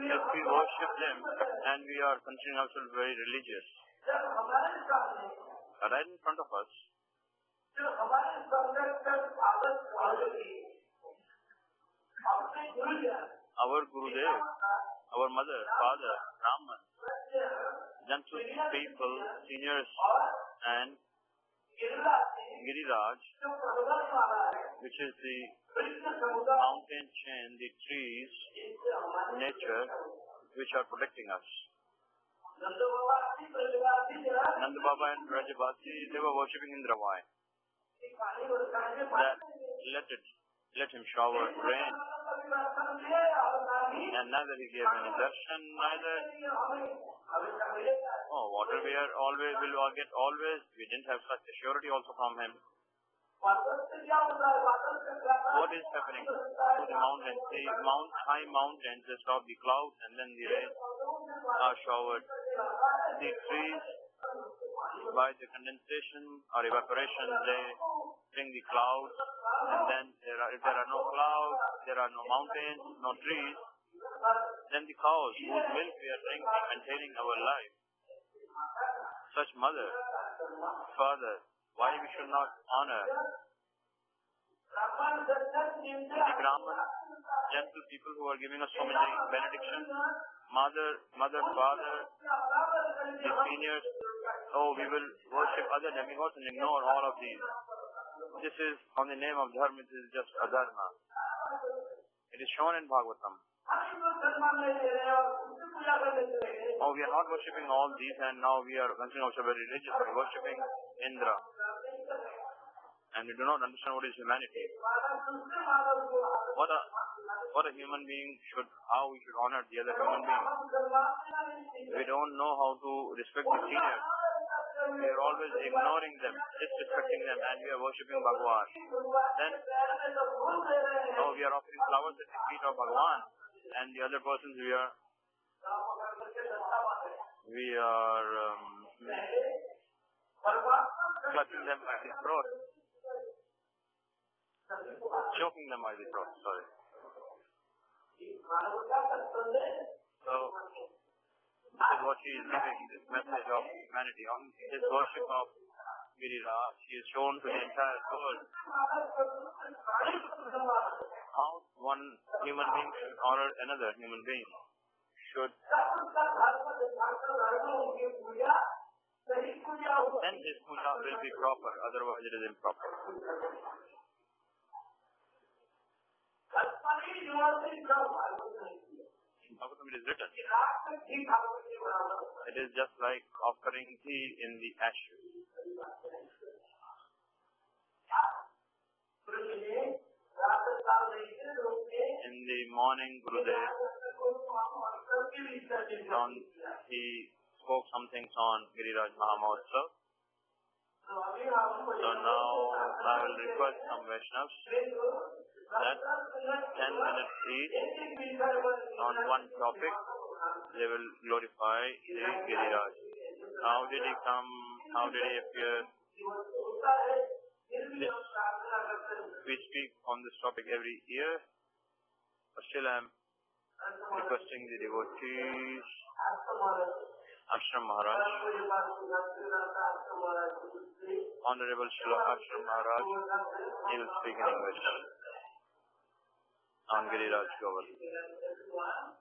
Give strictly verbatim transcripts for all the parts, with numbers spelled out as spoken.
If we worship them and we are considering ourselves very religious, right in front of us, our Gurudev, our mother, father, Brahman, gentle people, seniors, and Giriraj, which is the mountain chain, the trees, nature, which are protecting us. Nanda Baba and Rajabasi, they were worshipping Indravai. That let it, let him shower rain. And neither he gave any darshan, neither. Oh, water we are always will get always. We didn't have such a surety also from him. What is happening to the mountains? The mount, high mountains, they stop the clouds and then the rain are showered. The trees, by the condensation or evaporation, they bring the clouds, and then there are, if there are no clouds, there are no mountains, no trees, then the cows whose milk we are drinking, maintaining our life. Such mother, father, why we should not honor the Brahman, gentle people who are giving us so many benedictions, mother, mother, father, the seniors. Oh, we will worship other demigods and ignore all of these. This is on the name of dharma. This is just adharma. It is shown in Bhagavatam. Oh, we are not worshipping all these, and now we are considering ourselves very religious. We are worshipping Indra, and we do not understand what is humanity. What a what a human being should, how we should honor the other human being. We don't know how to respect the seniors. We are always ignoring them, disrespecting them, and we are worshipping Bhagavan. Then, oh, we are offering flowers at the feet of Bhagavan, and the other persons we are, we are um, clutching them by the throat, choking them by the throat. Sorry. So, this is what she is giving, this message of humanity. On his worship of Giriraj, she is shown to the entire world how one human being should honor another human being. Should then his puja will be proper, otherwise it is improper. In Bhagavatam it is written. It is just like offering tea in the ashes. In the morning, Gurudev, on, he spoke some things on Giriraj Mahamotsav. So now I will request some Vaishnavas that ten minutes each on one topic, they will glorify the Giriraj. How did he come? How did he appear? This, we speak on this topic every year, but still I am requesting the devotees, Ashram Maharaj, Honorable Srila Ashram Maharaj, he will speak in English on Giriraj Govardhan.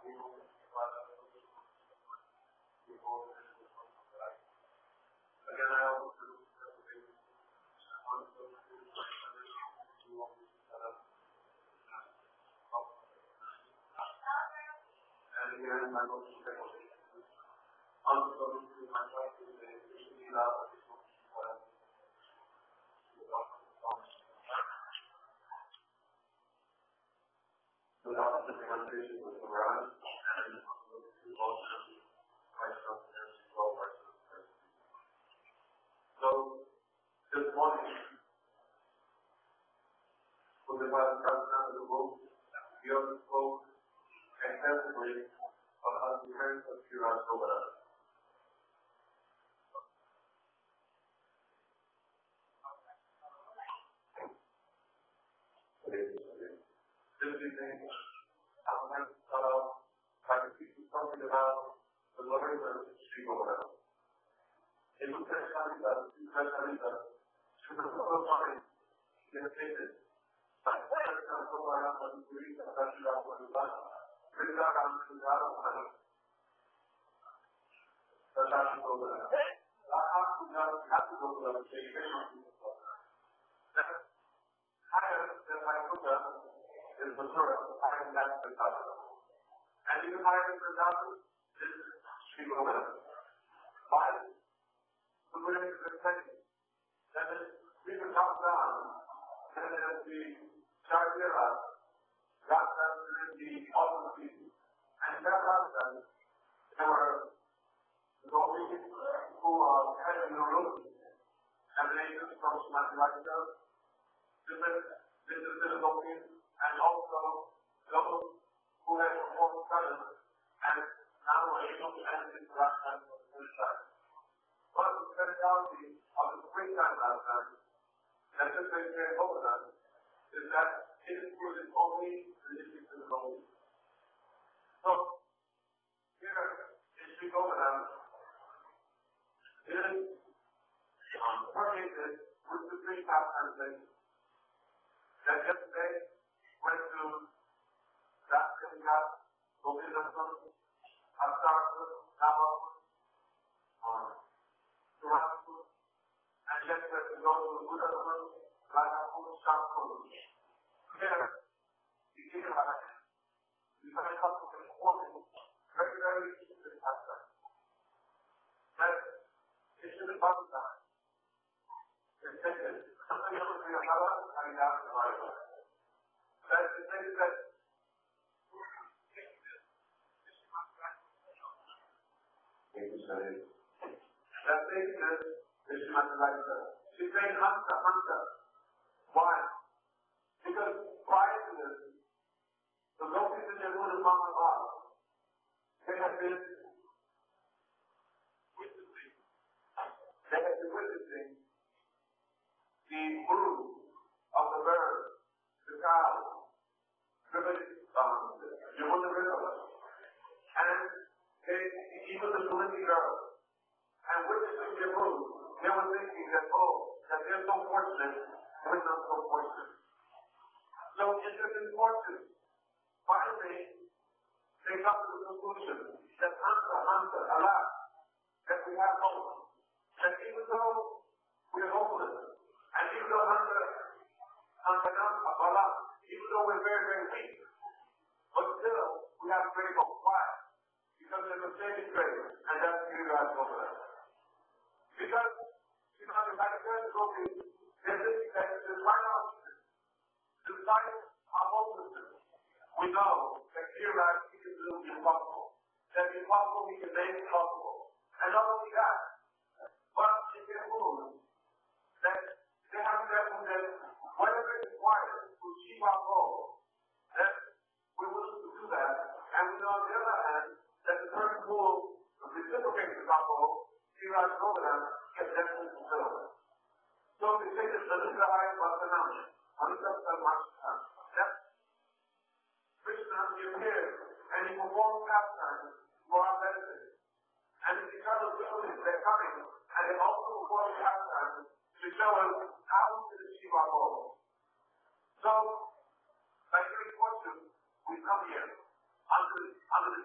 By great fortune, we come here under, under the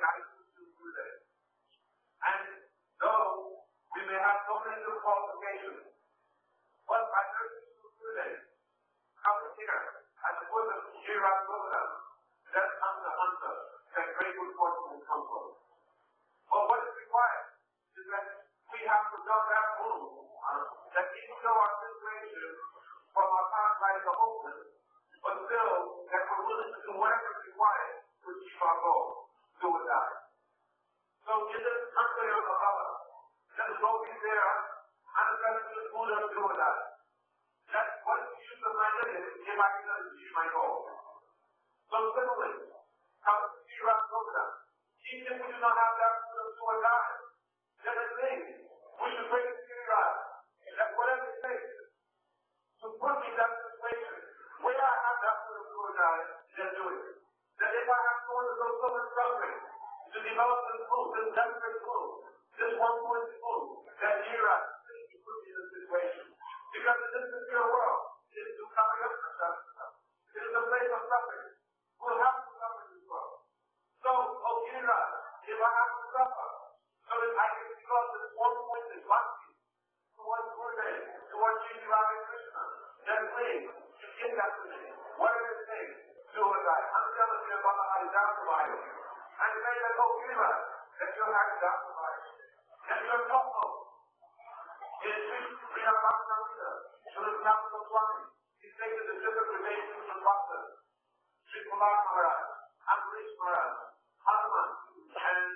qualifications. But I heard this today. Come here at the foot of Girard Wilderness. That's hunter, hunter, that great good fortune will come from. But what is required is that we have to know that rule, uh, that even though our situation from our past life is hopeless, but still that we're willing to do whatever is required to achieve our goal, do or die. So in this country of Allah, let us go be there, and let us just do or die. That's what the use of my living if I can achieve my goal. So similarly, come to see around Ramadan. Even if we do not have that to a God, then it means we should pray to see God. That whatever it takes to put me in that situation where I have that to a God, then do it. That if I have to undergo so much suffering to develop this food, this desperate food, this one point food, that year I to put me in this situation. Because in this material world, it is to cover up for suffering. It is a place of suffering. We'll have to suffer this world. So, oh, Gira, if I have to suffer, so that I can develop this one point in bhakti, towards Guru, towards Shri Radha Krishna, then please, just give that to me. Whatever it takes, do it right. I'm telling you about how to justify it. And say that, oh, Gira, that you're not justify it. That you're thoughtful. It is Sri Ramakrishna, Sri Ramakrishna Swami. He's taken the different relations from Bhakta. Sri Kumar Maharaj, Ambarish Maharaj, Hanuman, and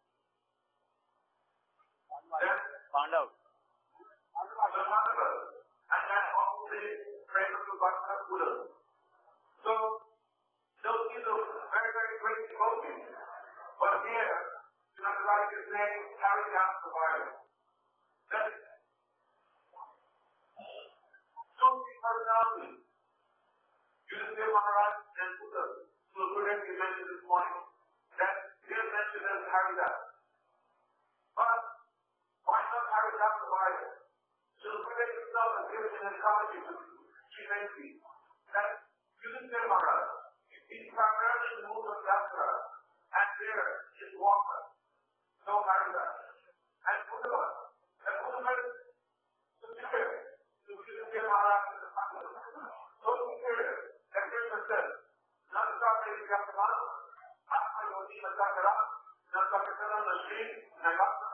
then Pandav. the Pandavas, and then all the prayers of Bhakta Buddha. So, those these are very, very great devotees. But here, you know, like his name, carry out the Bible. That is so many personalities. Yudhishthira Maharaj and Buddha, so Buddha you mentioned this morning, that they are mentioned as Haridas. But why not Haridas the Bible? So Buddha himself has given an analogy to Sri Venki that Yudhishthira Maharaj, he's primarily in the mood of Yatra, and there is water, no Haridas. And Buddha, and Buddha is superior to Yudhishthira Maharaj and the Pandavas. So superior. And Krishna says, Nandakari Yakama, Atma Yoti Matakara, Nandakara Nashri, Nagata.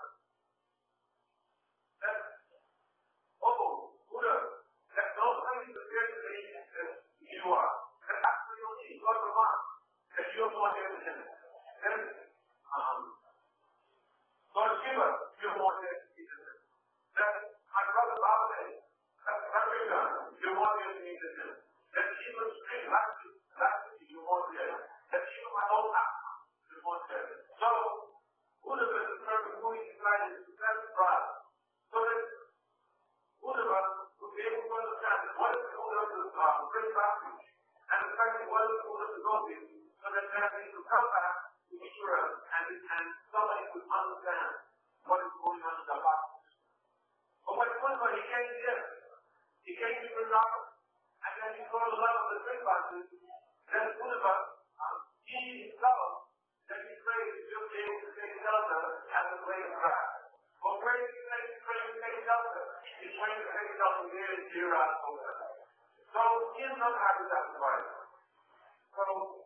That, oh, Buddha, that nobody is superior to me as you are. That Atma Yoti, God the one, that you are more than him. Then, um, Lord Shiva, you are more than him. That my brother Bhavane, that Ravina, you are more than him. That even street last last you want there. That even my own house you want there. So Buddha is determined who he decided to satisfy. So that Buddha would be able to understand what is the order of the uh, great passage and especially what is the order of the devotees so that they have to come back to Ishvara and, and somebody could understand what is going on in the passage. But when Buddha he came here, he came to Vrindavan. And then he saw the love of the great masses, then Buddha, um, he himself, that he prayed to be able to take shelter at the blade of grass. Well, where did he say he prayed to take shelter? He prayed to take shelter near the Girard over. So he is not happy with that device. So,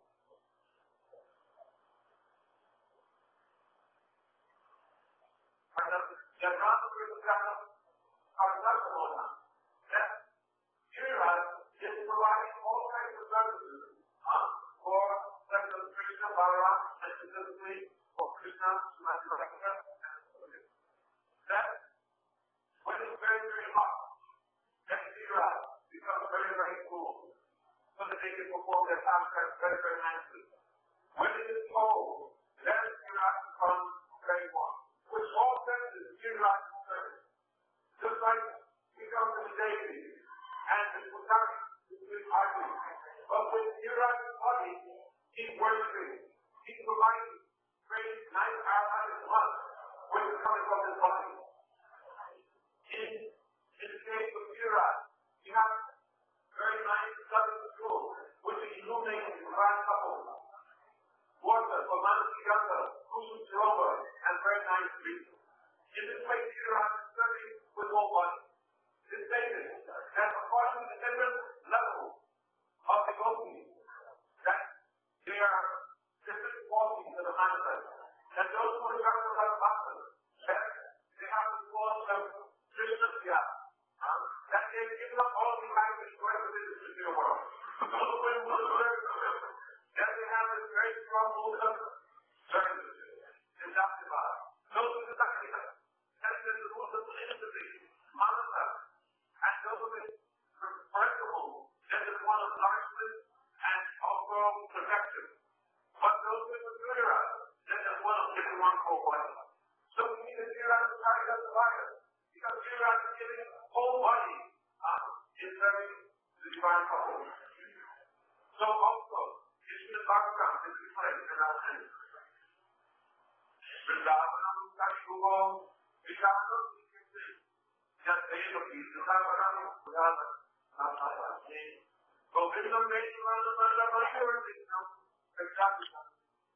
Yadranta Krishna, our Sasamona, that Girard is providing all kinds of services uh, for Sector Krishna Balaram and specifically for Krishna, Sumatra, and that when it's very, very hot, then Girard becomes very, very cool so that they can perform their contracts very, very nicely. When it is cold, then Girard becomes very warm, which all senses Girard service. Just like we come to the Devi and the Putari, is arguing. But with Girard's body, he's worshiping. He's providing great nice paradise a month, which is coming from his body. In, in the case of Girard, you have very nice southern school, which is illuminating the grand couple. Water for Manasiyata, Kusum Sarova, and very nice trees. In this place, Girard is serving with whole body. It's stated that according to the different levels of devotee, that there are different qualities that are manifest. And those who regard the Bhaktas, that they have the quality of Krishna Sya, that they have given up all the language to everything in the world. Those who are Muslims, that they have this very strong Muslim service, in Daktivar. Those who are Daktivar, that is the rules of industry, Manasa, and those who are respectable, that is one of largest and also protection. But those who are Gujara, that is one of giving one whole body. So we need to figure out the target of the fire. Because Gujara is giving whole body uh, in serving the divine couple. So also, it's in the background, it's reflected in our lives. Vrindavanam, Kashuva, Vishwanam, just say the peace, Vrindavanam, Vrindavanam, Vrindavanam. So Vrindavanam, Vrindavanam, Vrindavanam, Vrindavanam.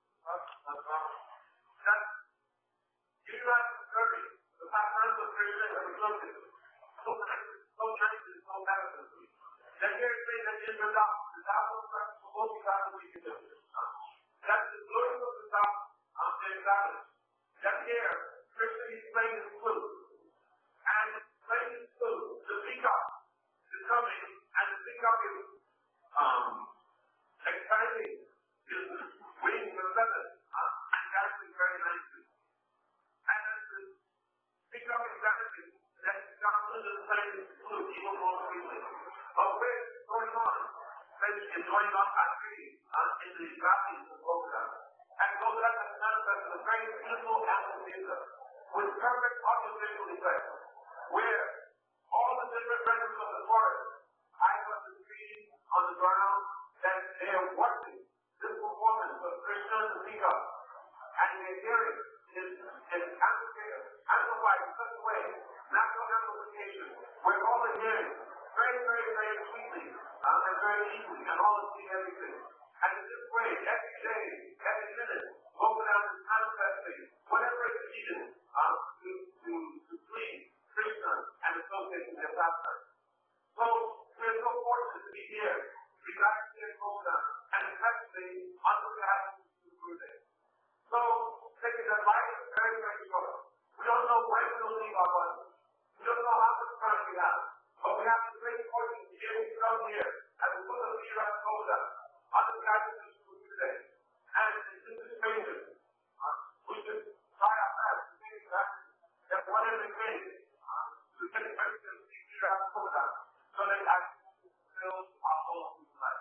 That Girivaj is serving the patterns of Krishna and the Gopis. So nice, so nice, so magnificent. Then here it says that in the top, the top of the Gopis are the wicked. That's the glory of the top of the example. That here, Krishna is playing his flute. And playing his flute, the peacock is coming, and the peacock is um, expanding his wings and feathers, uh, and dancing very nicely. And as the peacock is dancing, that Krishna is playing his flute even more sweetly. But where is going on? It's going on actually uh, in the valleys of Govardhan. And Govardhan has manifested a very beautiful atmosphere with perfect oppositional effect, where all the different branches of the forest, eyes on the trees, on the ground, that they are watching this performance of Krishna and the peacock, and they're hearing his, his atmosphere amplified in such a way, natural amplification, where all are hearing very, very, very sweetly, um, and very easily, and all is seeing everything. And in this way, every day, every minute, Govardhan is manifesting whatever is needed um, to, to, to please Krishna and associate with their pastime. So, we're so fortunate to be here, residing here in Govardhan, and especially under the attitude of Gurudev. So, taking that life is very, very short. We don't know when we'll leave our body. We don't know how much time we have. But we have the great fortune to be able to come here at the foot of the Shiraz Govardhan, under the guidance of Gurudev. And in anticipation, uh, we should try our best to make that, that whatever it is, uh, to get the best of the Shiraz Govardhan, so that I can fulfill our whole life.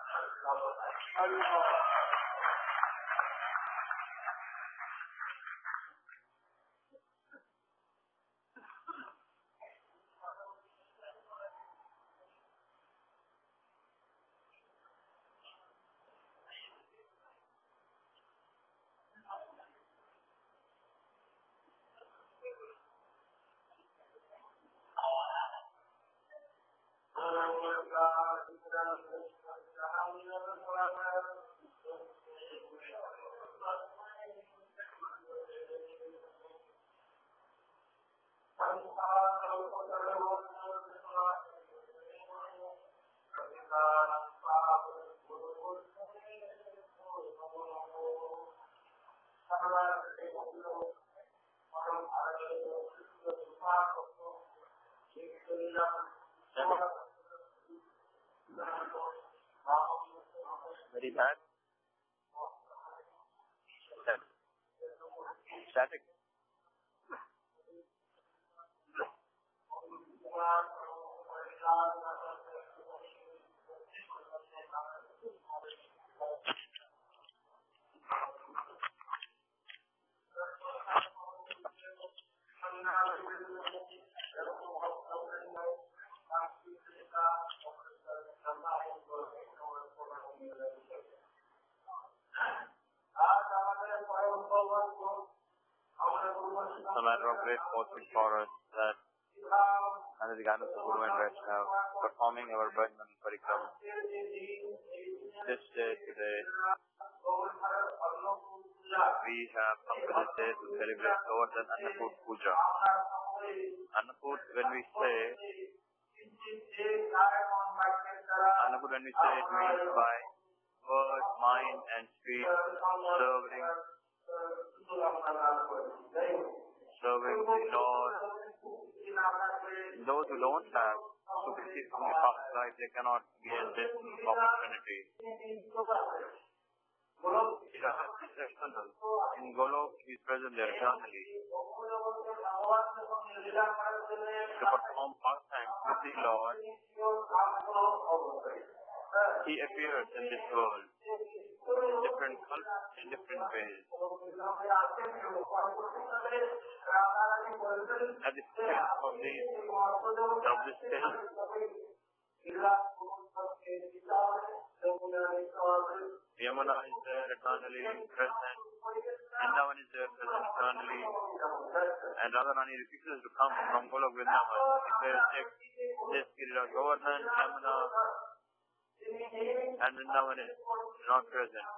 Very bad. Static. It's a matter of great fortune for us that under the guidance of Guru and Vaishnava, performing our bhajan and parikrama. This day today, we have come to this day to celebrate Govardhan Annakut Puja. Annaput, when we say, Annaput, when we say, it means by word, mind, and speech, serving, serving the Lord. Those who don't have supremacy from the past life, they cannot gain this opportunity. In Golok, he is present there eternally. To perform pastimes with the Lord, he appears in this world in different colors, in different ways. At the center of the of this hill, Yamuna is there eternally present, Vrindavan is there present eternally, and Radharani refuses to come from Golok Vrindavan. He says, take this Giriraj Govardhan, Yamuna, and Vrindavan is not present.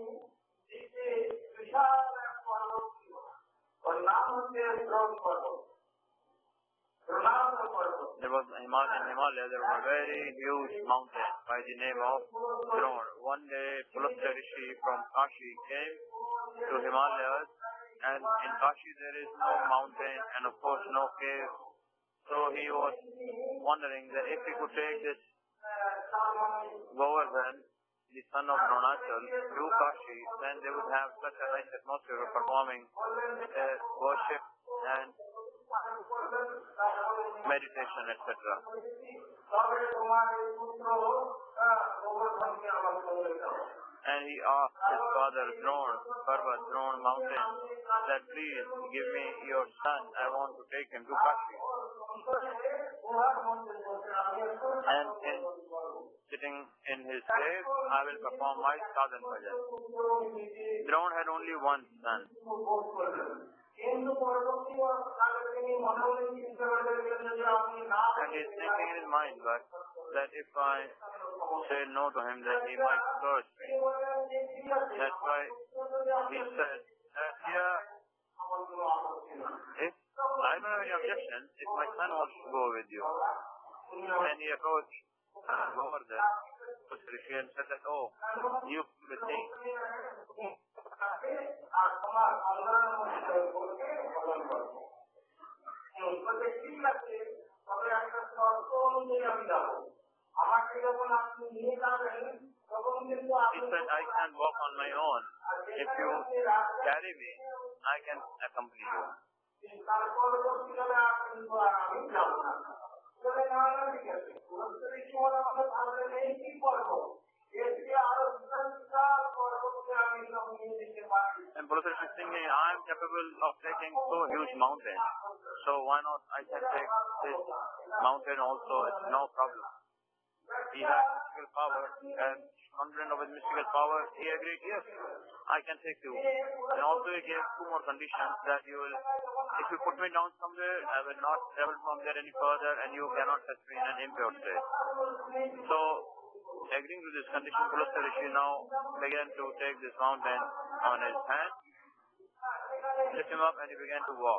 There was in Himalaya, there was a very huge mountain by the name of Drona. One day, Pulastya Rishi from Kashi came to Himalayas, and in Kashi there is no mountain and of course no cave. So he was wondering that if he could take this Govardhan, the son of Dronachal, to Kashi, then they would have such a nice atmosphere of performing uh, worship and meditation, et cetera. And he asked his father, Drona, Parvat, Drona mountain, that please give me your son, I want to take him to Kashi. And in sitting in his grave, I will perform my sadhan bhajan. Drona had only one son. And he is thinking in his mind, but that if I say no to him, that he might curse me. That's why he said that, yeah, if I don't have any objection, if my son wants to go with you. And he approached Govardhan, Rishi, and said that, oh, you with me. He said, I can walk on my own. If you carry me, I can accompany you. And Pulastya is thinking, I am capable of taking so huge mountain. So why not I can take this mountain also, it's no problem. He had mystical power, and confident of his mystical power, he agreed, yes, I can take you. And also he gave two more conditions, that you will, if you put me down somewhere, I will not travel from there any further, and you cannot touch me in an impure state. So, agreeing to this condition, Pulastya Rishi now began to take this mountain on his hand, lift him up, and he began to walk.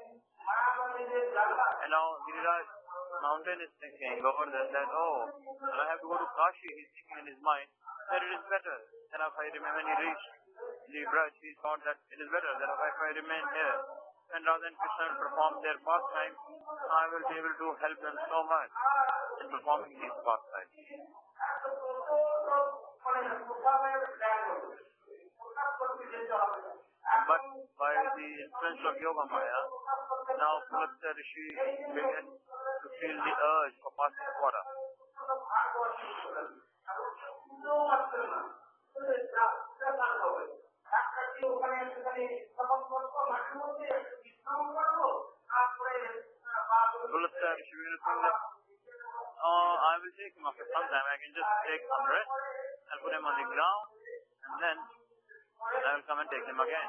And now Giriraj mountain is thinking, Govardhan, that, oh, I have to go to Kashi. He's thinking in his mind that it is better than if I remain. When he reached the Braj, he thought that it is better than if I remain here. And rather than Krishna will perform their pastime, I will be able to help them so much in performing these pastimes. But by the influence of Yoga Maya, now Pulastya Rishi began to feel the urge for passing water. Pulastya Rishi began to think that, oh, I will take him after some time. I can just take some rest and put him on the ground, and then I will come and take him again.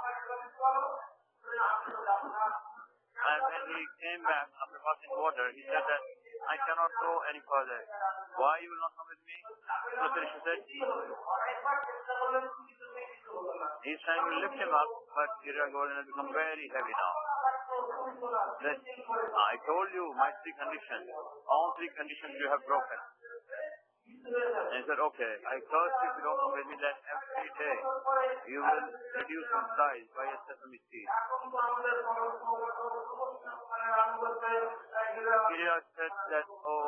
And when he came back after passing water, he said that I cannot go any further. Why you will not come with me? Pulastya Rishi said, he's trying to lift him up, but Giriraj Govardhan has become very heavy now. Then I told you my three conditions. All three conditions you have broken. And he said, okay, I curse you if you don't come with me that every day you will reduce in size by a sesame seed. Giriraj said that, oh,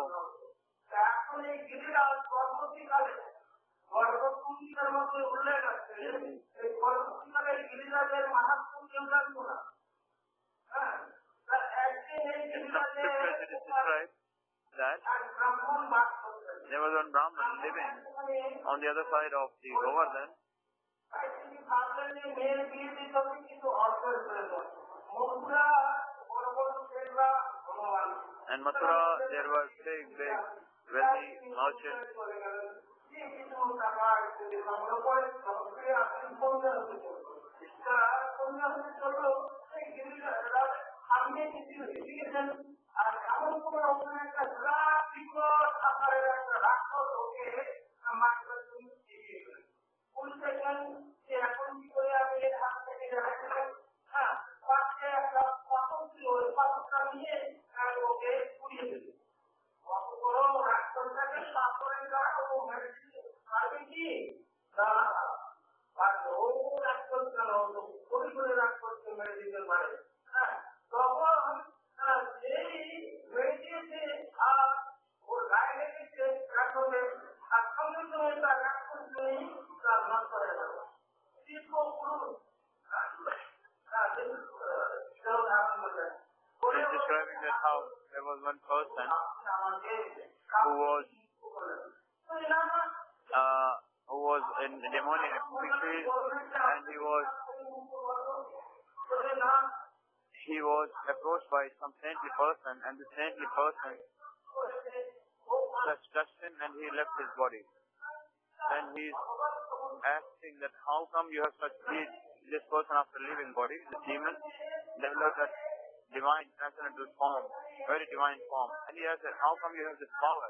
in some scriptures it is described that there was one Brahman living on the other side of the Govardhan. And Mathura, there was big, big, wealthy merchants. He's describing that how there was one person who was uh, who was in demoniac disease, and he was he was approached by some saintly person, and the saintly person just touched him and he left his body. Then he's asking that how come you have such deeds? This person after leaving body, the demon, developed a divine transcendental form, very divine form. And he asked that how come you have this power?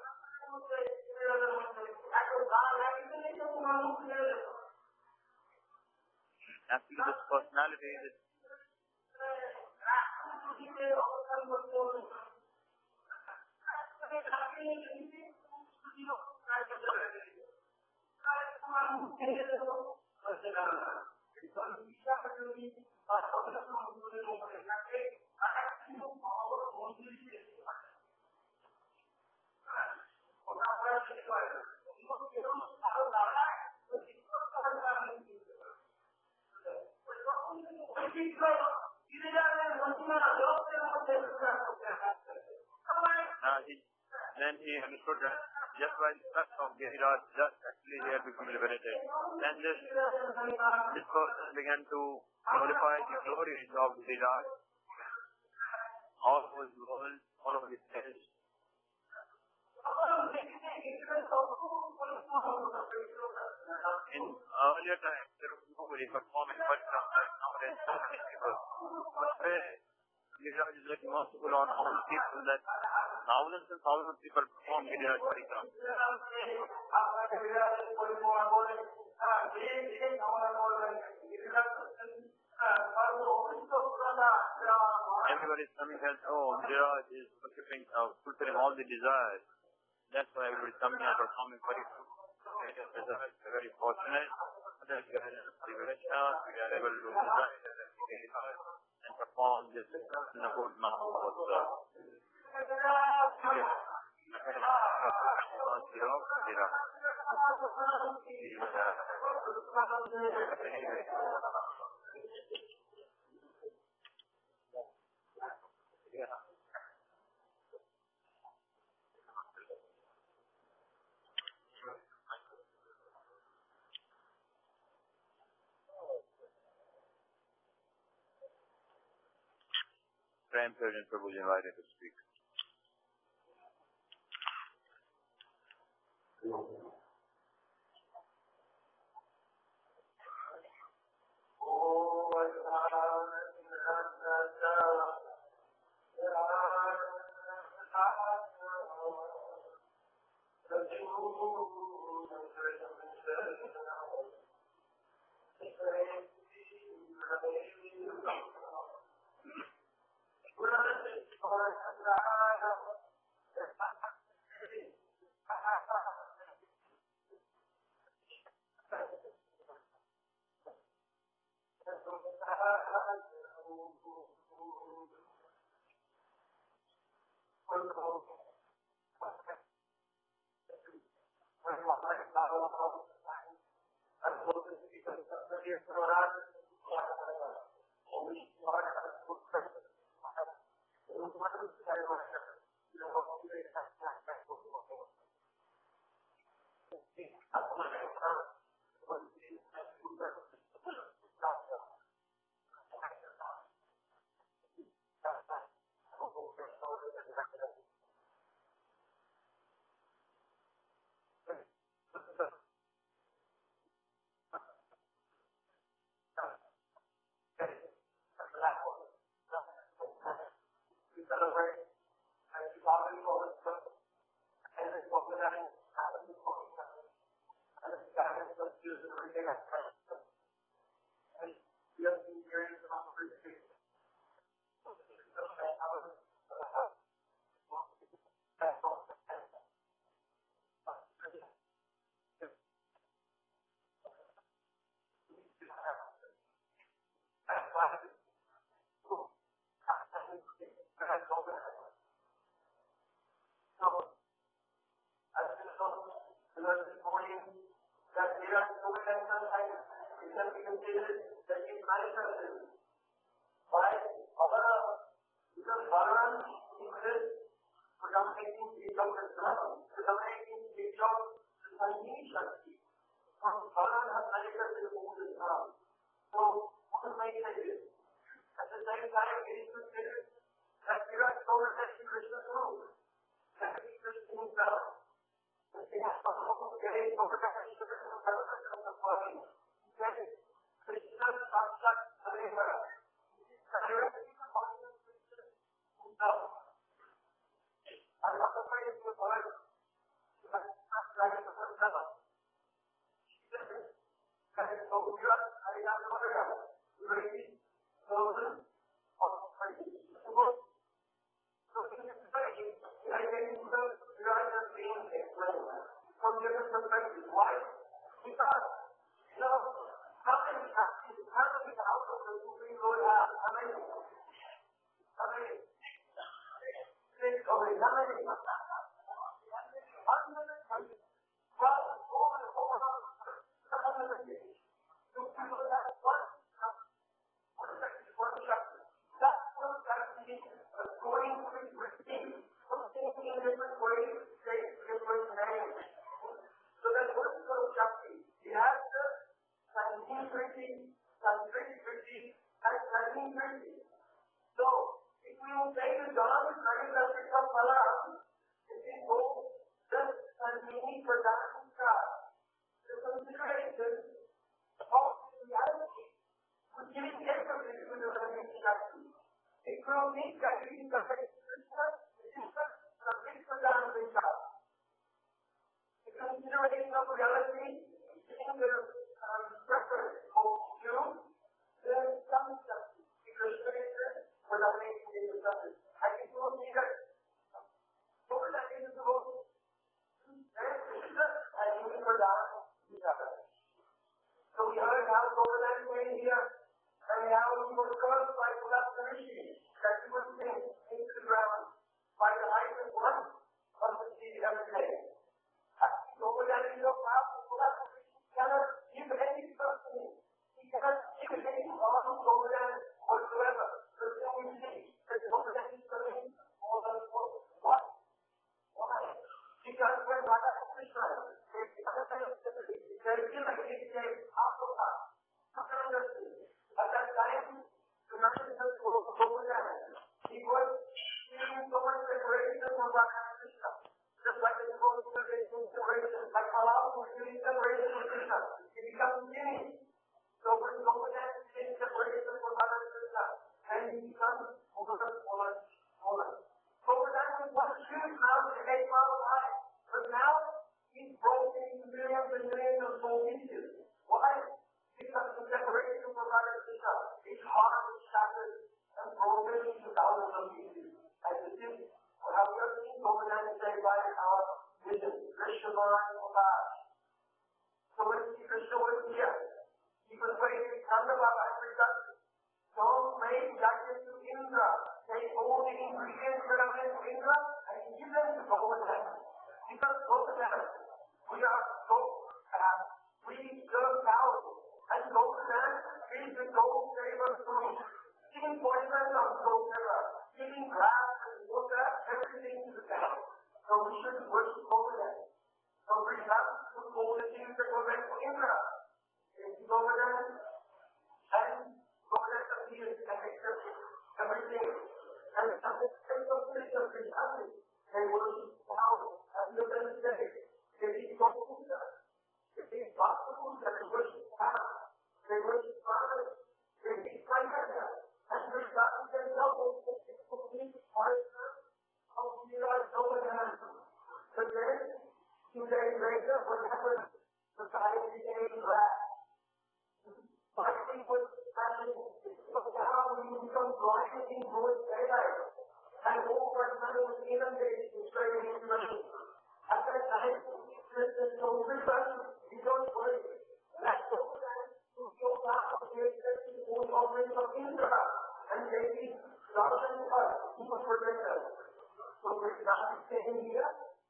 Actually, this personality is Uh, he, then he understood that just by the touch of Giriraj, just actually he had become liberated. Then this, this person began to glorify the glories of Giriraj, all of his world, all of his heads. In earlier times, there was nobody performing Parikrama like nowadays, so many people. Giriraj is very merciful on all people that thousands and thousands of people perform Giriraj Parikrama. Everybody is coming and oh, Giriraj is worshipping, uh, fulfilling all the desires. That's why everybody is coming and performing Parikrama. It is very fortunate that we are able to design and perform this in a good manner. Prem President Prabhu is invited to speak. because both of them, we are so uh, we serve cows, and both of them is the gold favor food. Giving poison of gold favor, giving grass and water, everything to the cow. So we should worship over them. So we have to all the things that were meant for Indra. If you go over them, and go over them appears and accept everything. And at the same of Krishna, they worship cows, as you can say. They eat gold, they eat vegetables, they worship cows, they worship farmers, they eat fire, and they got themselves a complete partner of the over them. But then, two days later, what happened? Society became black. Fighting was happening. So now we become blind in broad daylight. And all our money was inundated and straight into money. At that time, Christians told everybody, you don't worry. That's all that to go back to the accepting all offerings of Indra. And they eat thousand cups for protectors. So we're not staying here.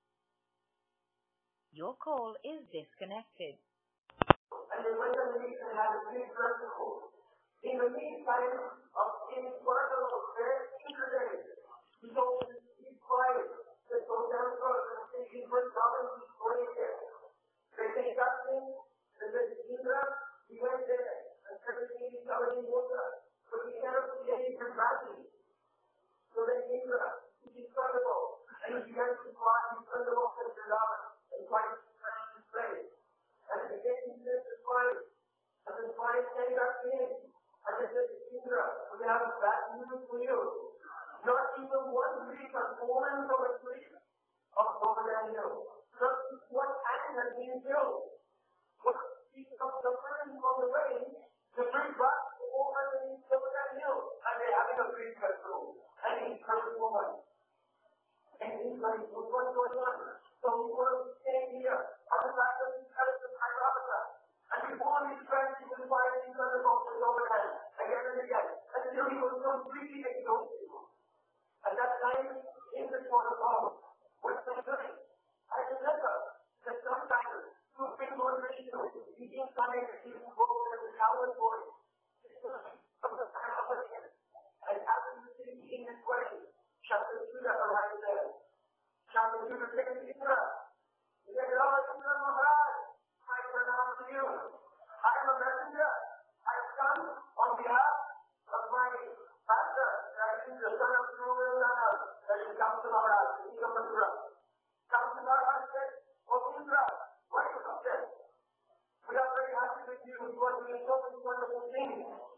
Your call is disconnected. And they went to the meet and had a big festival. In the meantime of in Puerto, very interesting. He told his wife to go down the road and say he went down and he's going there. They take up him, and then Indra, he went there, and everything is covered in water. But he never see any dramatic. So then Indra, he's incredible. And he began to fly, he turned it off and turned on, and quite crashed his place. And again he said to flight, and then flight came back in. And they said to Indra, we have a bad news for you. Not even one tree has fallen from a tree of Govardhan Hill. Not one animal has been killed. What piece of the burden on the way, the tree brought over the Govardhan Hill, and they're having a great festival. And he's coming woman. And he's like, what's going on? So we were staying here on the back of the terrace of Hyderabad. And before his friends, he was fighting each other off with overhand, again and again. Until he was completely exhausted. At that time, in the sort of hall, what's they doing? I remember that sometimes two people in Krishna, he didn't come in and he would go over the coward boy. From the Hyderabad. And after the city in this way, Shantasuda arrived there. Shantasuda said to Indra, he said, Lord Indra Maharaj, I pronounce you. I am a messenger. I have come on behalf of my master, that is the son of Surulana, that is Kamsa Maharaj, the king of Mathura. Kamsa Maharaj said, oh Indra, what is this? We are very happy with you. You are doing so many wonderful things.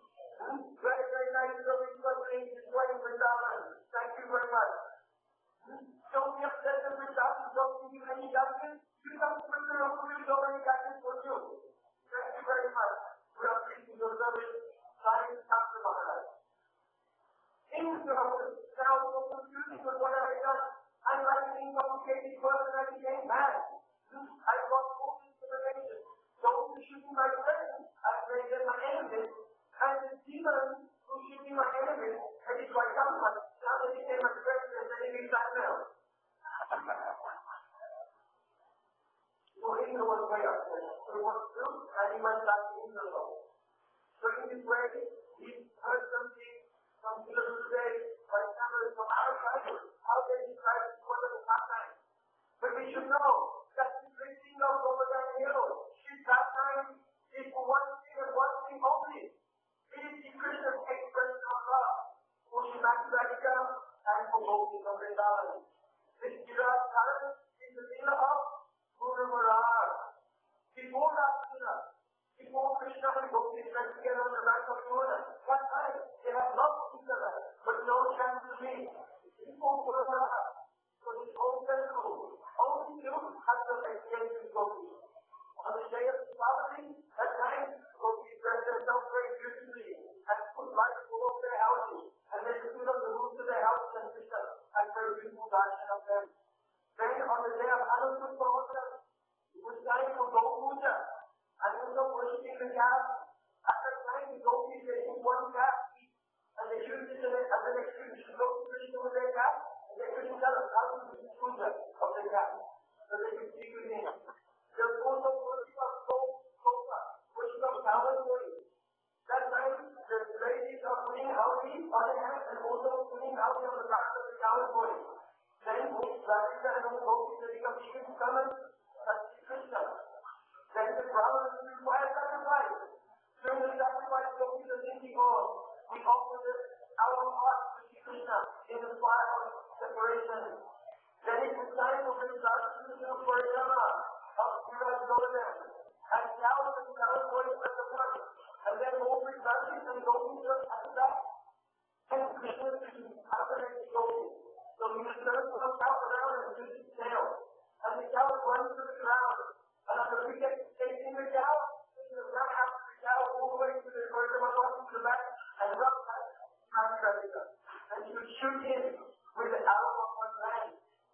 Very, very nice service for doing destroying Vrindavan. Thank you very much. Don't be upset that Vrindavan don't give you any judgment. You come to Vrindavan who will go any judgment for you. Thank you very much. We are pleased with your service. Sorry to come to Maharaj. Things are now so confusing with what I have done. I'm like an incomplicated person and I became mad. I got all these information. Those who should be my friends, I've made them my enemies. And the demons who should be my enemies, and it's my government, now they became my friends and they need that now. So Indra was way up there. So he was through and he went back to Indra. So in this way, he heard something from Indra today, for example, from our side, how they describe this wonderful pastime. But we should know that the great thing of Govardhan Hill, this pastime is for one thing and one thing only. It is the Christian expression of love, for Shimadhika and for Gopis of Vrindavan. This Giriraj Dharan is the Leela of Guru Maharaj. Before that Leela, before Krishna and Gopis went together on the bank of Yamuna, that time they had loved each other, but no chance to meet. Before Guru Maharaj, so his whole festival, only you have the exchange with Gopis. On the day of Diwali, that time, Gopis dressed themselves very beautifully and put lights all over their houses, and they stood on the roof of their houses and Krishna and very beautiful darshan of them. Then on the day of Anupam Pavatra, it was time for Go Puja, and also worshipping the calf. At that time, the Gopis they took one calf each, and they used it as an excuse to go to Krishna with their calf, and they couldn't tell us how to do the puja of the calf. So other hand, and also sitting out on the back of the cowboy. Then both Radhika and the gopis they become even summoned as Krishna. Then the Brahmins require sacrifice. During the sacrifice, gopis are thinking, oh, we offer this our heart to Krishna in the fire of separation. Then it is time for the transmission of Parijama of Shiva's Govardhan. And now the cowboy at the front. And then gopis and gopis are at the back. And Krishna is after the gopis. So he was turned to look out around and do his tail. And the cow runs to the ground. And on the weekend, chasing the cow, Krishna ran after the cow all the way to the Parijama to the back and run past Radhika. And she would shoot him with the arrow of one hand.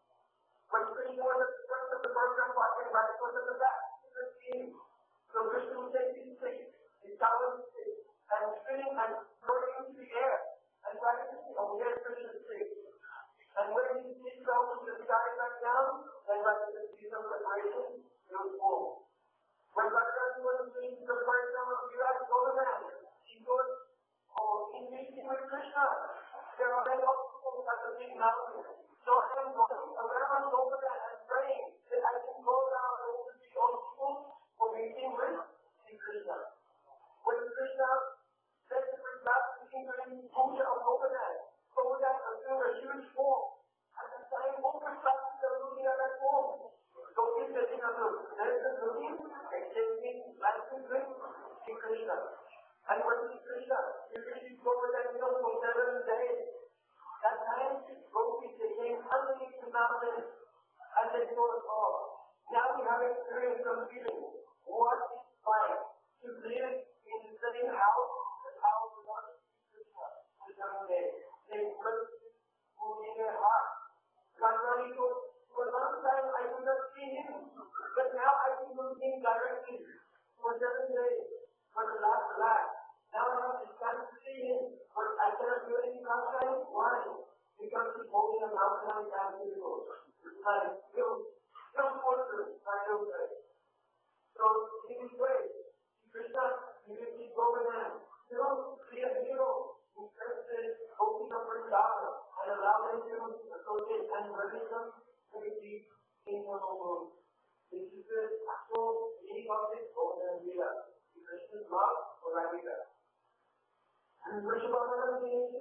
When Krishna was at the front of the Parijama and Radhika was at the back, he was seeing. So Krishna would take his stick, his towel stick, and spinning and throwing into the air. And trying to see, oh, here's Krishna's stick. And when his stick fell to the sky back down, then Radhika could see some separation, it was full. When Radhika was seeing the Parijama of Virat Govardhan, she thought, oh, he's meeting with Krishna. There are many obstacles at the big mountain. So I am going around Govardhan and praying that I can go down over the obstacles for meeting with Krishna. When Krishna said to Krishna, speaking to him, Puja of Govardhan, Govardhan assumed a huge form. At the time, all the classes are looking at that form. So he's setting up a there is a looking, exchanging license with Sri Krishna. And when Sri Krishna, you can see Govardhan hills for seven days. That time, gopis became underneath the mountain and they thought, oh, now we have experienced some feeling. What is like to live in the same house as how we want to see Krishna for seven days? They must move in their heart. Gandhari goes, for a long time I could not see him, but now I can look him directly for seven days. For the last last. Now I have to stand to see him, but I cannot do anything outside. Why? Because he's holding a mountain on his hand to the road. Like, you don't want to, I don't say. So, in this way, Krishna, you can keep going and you don't see a hero who first says, open up for Dharma and allow them to associate and release them to receive internal moon. This is the actual meaning of this Govardhan Lila. Krishna's love for Radhika. And Vrishabhavan is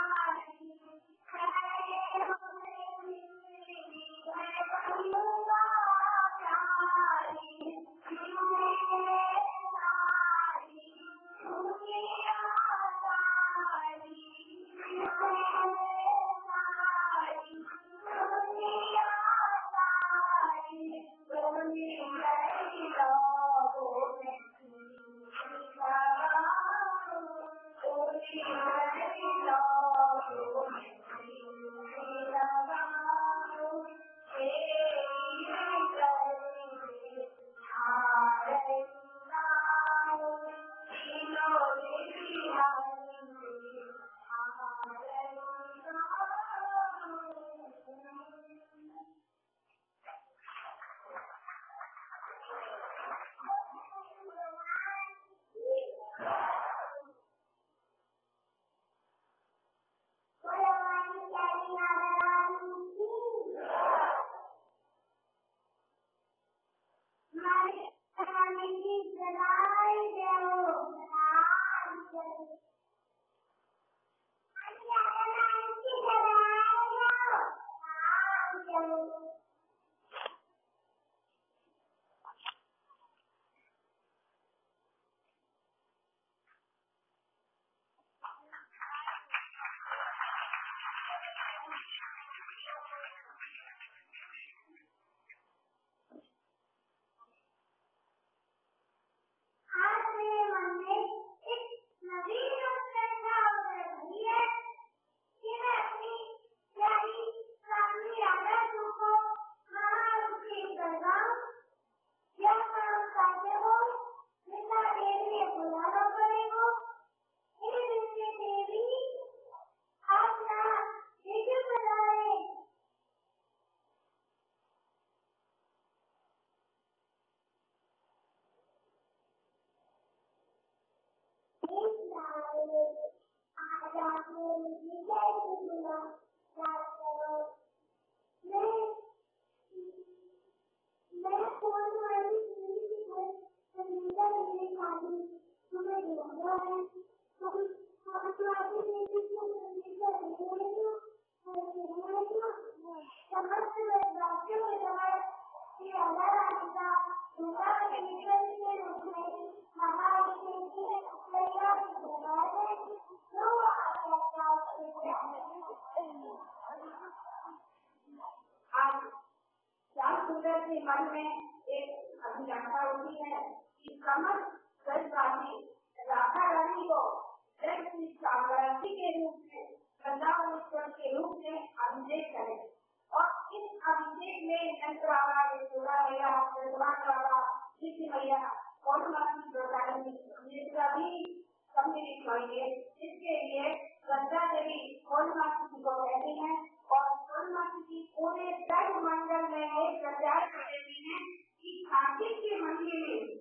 मन में एक अभिलाषा होती है कि समस्त ब्रजवासी राधा रानी को ब्रज की सामर्थ्य के रूप में वृंदावनेश्वर के रूप में अभिषेक करें और इस अभिषेक में नंद बाबा यशोदा मैया भगवान बाबा सीता मैया और माता ये सभी सम्मिलित होंगे। इसके लिए गंगा देवी माता को कहती है और माता की पूरे ब्रज मंडल में एक प्रचार कर देती है कि कार्तिक के मंदिर में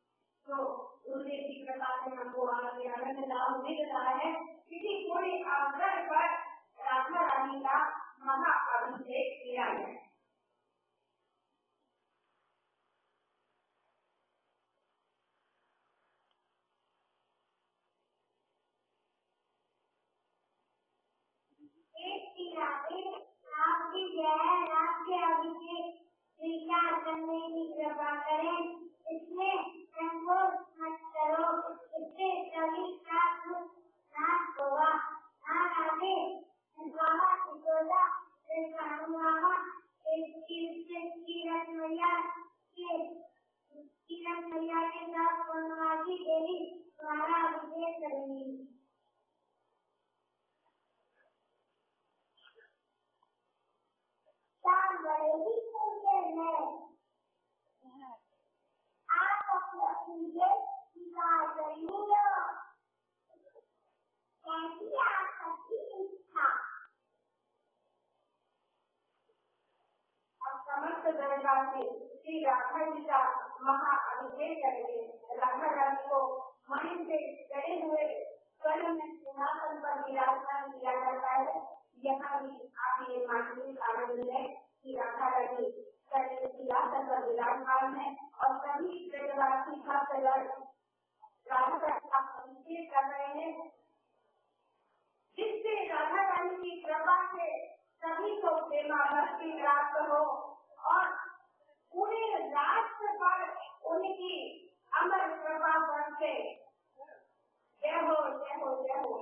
तो उन्हें की प्रकार से हमको आनंद लाभ मिल रहा है। किसी पूरे अवसर पर राधा रानी का महा अभिषेक किया है। आपकी जय आपके अभिषेक स्वीकार करने की कृपा करें। इसमें संकोच मत करो, इससे सभी पाप नाश होगा। नाम आगे बाबा यशोदा बाबा किरण मैया के किरण मैया के साथ वनवासी देवी द्वारा अभिषेक करेंगी। बड़े ही सुंदर है। आप अपने स्वीकार करेंगे। कैसी आपकी इच्छा। अब समस्त दरबार से श्री राधा जी का महा अभिषेक करेंगे। राधा रानी को मणि से चढ़े हुए स्वर्ण में सिंहासन पर विराजमान किया जाता है। यहाँ भी आप ये मानसिक आनंद है कि राधा रानी सिंहासन पर विराजमान है और सभी ब्रजवासी भक्तगण राधा का अभिषेक कर रहे हैं, जिससे राधा से सभी को प्रेमा भक्ति प्राप्त हो और पूरे राष्ट्र पर उनकी अमर कृपा बरसे। जय हो जय हो जय हो।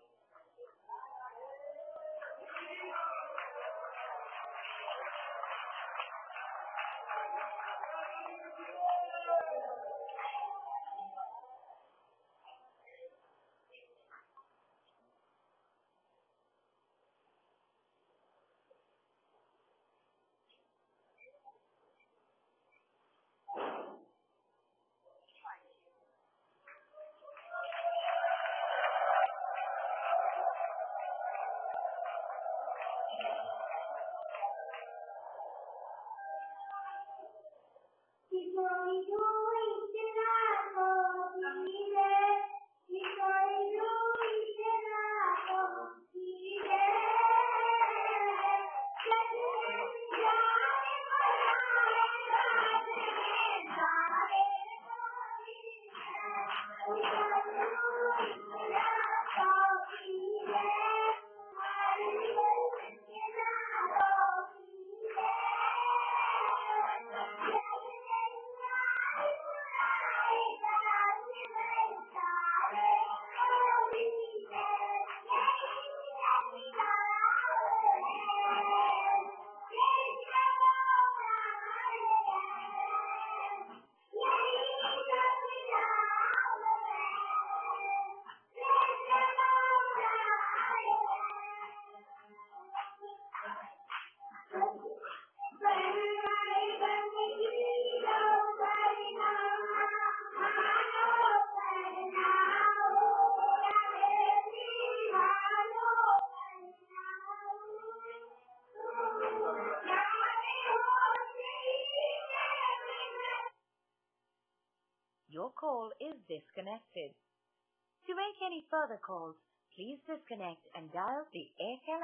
Your call is disconnected. To make any further calls, please disconnect and dial the Airtel